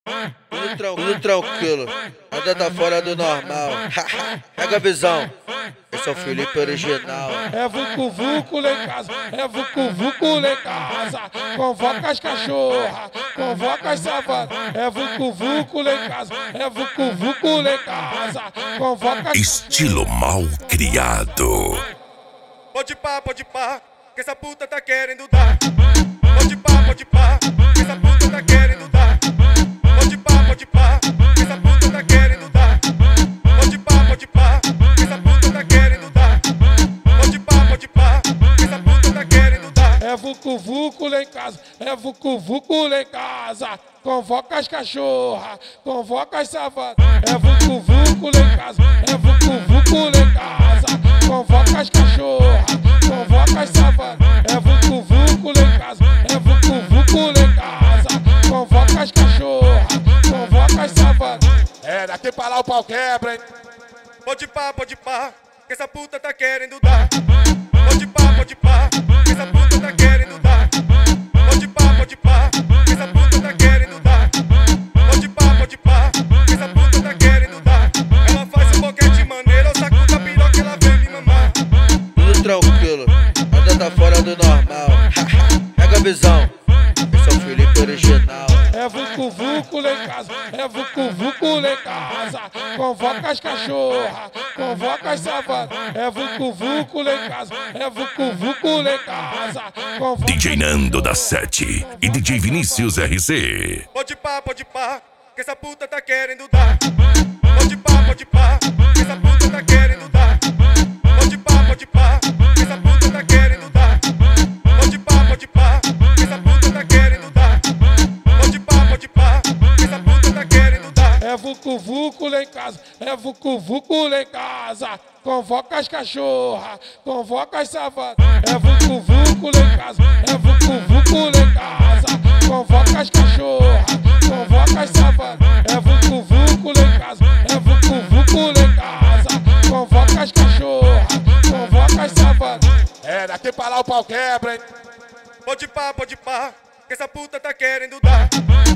Tudo tranquilo, nada tá fora do normal. Pega a visão, esse é o Felipe original. É vucu vucu lá em casa, é vucu vucu lá em casa. Convoca as cachorras, convoca as savanas. É vucu vucu lá em casa, é vucu vucu lá em casa. Convoca as... Estilo mal criado. Pode pá, que essa puta tá querendo dar. Pode pá, que essa puta tá querendo dar. Pode pá, que essa puta tá querendo dar. Pode pá, que essa puta tá querendo dar. Pode pá, que essa puta tá querendo dar. É vucu vucu lá em casa, é vucu vucu lá em casa. Convoca as cachorras, convoca as savanas. É vucu vucu lá em casa, é vucu vucu lá em casa. Convoca as cachorras, convoca as savanas. É vucu vucu lá em casa, é vucu vucu lá em casa. Convoca as cachorras, convoca as savanas. É, daqui pra lá o pau quebra, hein? Pode pá, que essa puta tá querendo dar. Pode pá, que essa puta tá querendo dar. Pode pá, que essa puta tá querendo dar. Pode pá, que essa puta tá querendo dar. Ela faz um boquete maneiro, eu saco da piroca e ela vem me mamar. Tudo tranquilo, nada tá fora do normal. Pega a visão, esse é o Felipe original. É vucu vucu lá em casa, é vucu vucu lá em casa. Convoca as cachorras, convoca as savanas. É vucu vucu lá em casa, é vucu vucu lá em casa. Convoca... DJ Nando da 7 e DJ Vinícius RC. Pode pá, que essa puta tá querendo dar. Pode pá, que essa puta tá querendo dar. Pode pá, que essa puta tá querendo dar. Pode pá, que essa puta tá querendo dar. Pode pá, que essa puta tá querendo dar. É vucu vucu lá em casa, é vucu vucu lá em casa. Convoca as cachorras, convoca as savanas. É vucu vucu lá em casa, é vucu vucu lá em casa. Convoca as cachorras, convoca as savanas. É vucu vucu lá em casa, é vucu vucu lá em casa. Convoca as cachorras, convoca as savanas. É, daqui pra lá o pau quebra, hein? Pode pá, que essa puta tá querendo dar.